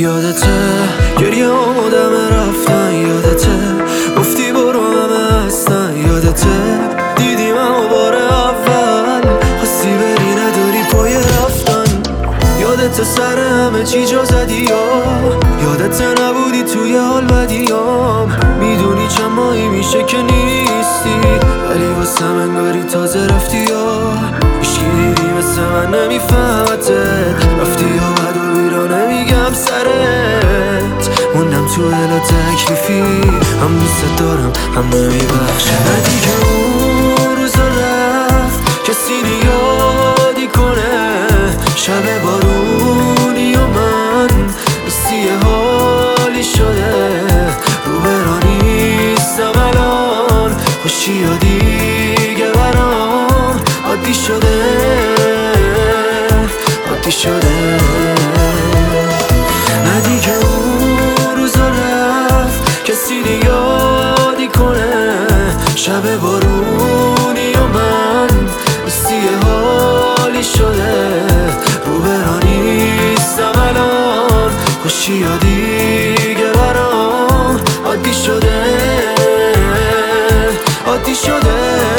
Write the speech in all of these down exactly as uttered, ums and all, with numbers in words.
یادته گریه آمادم رفتن، یادته گفتی برو همه هستن، یادته دیدیم اما بار اول خواستی بری نداری پای رفتن، یادته سر همه چی جا زدی یا یادته نبودی توی حال بدیام، میدونی چند ماهی میشه که نیستی ولی واسه من انگاری تازه رفتی یا هیچکی دیدی مثل من نمیفهمتت، رفتی یا بد و بیرا نمیگم سرت، موندم تو الا تکلیفی، هم دوست دارم هم نمیبخشم. ندی که اون روزا رفت کسی یادی کنه شب بارونی و من نیستی یه حالی شده رو برانیستم الان، خوشی یا دیگه برام عادی شده عادی شده. ندی که اون روزا رفت کسی یادی کنه شب بارونی و من نیستی یه حالی شده رو برانیستم الان، خوشی یا دیگه برام عادی شده عادی شده.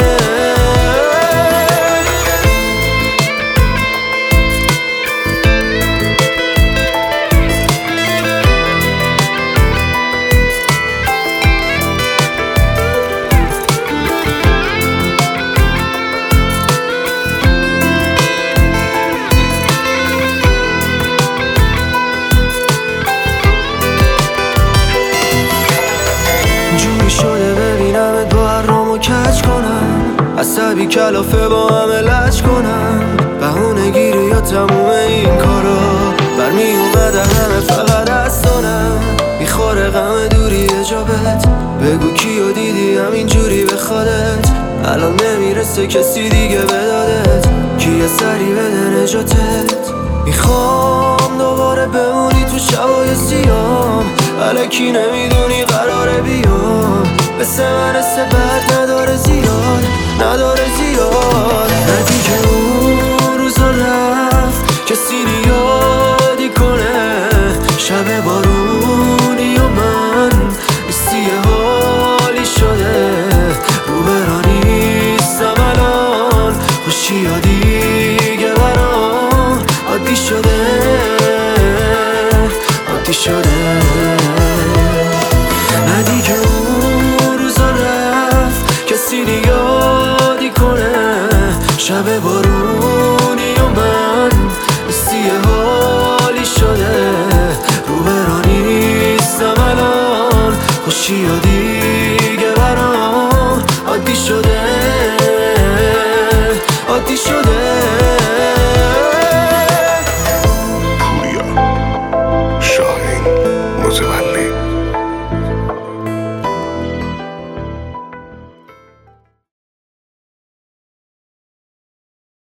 جوری شده ببینمت با هرامو کج کنم، عصبی کلافه با همه لج کنم، بهونه گیری یا تموم این کارا برمی اومده همه فقط دستانم، میخوره غم دوری اجابت، بگو کیو دیدی همینجوری به خودت، الان نمیرسه کسی دیگه بدادت، کیه سری بده نجاتت، میخوام دوباره بمونی تو شبای سیام، الکی نمیدونی قراره بیام، مثل من بد نداره زیاد نداره زیاد. ندی که اون روزا رفت کسی یادی کنه شب بارونی و من نیستی یه حالی شده رو برانیستم الان، خوشی یا دیگه برام عادی شده عادی شده. ندی که اون روزا رفت کسی یادی کنه شب بارونی و من نیستی یه حالی شده رو برانیستم الان، خوشی یا دیگه برام عادی شده عادی شده. پوریا شاهین متولد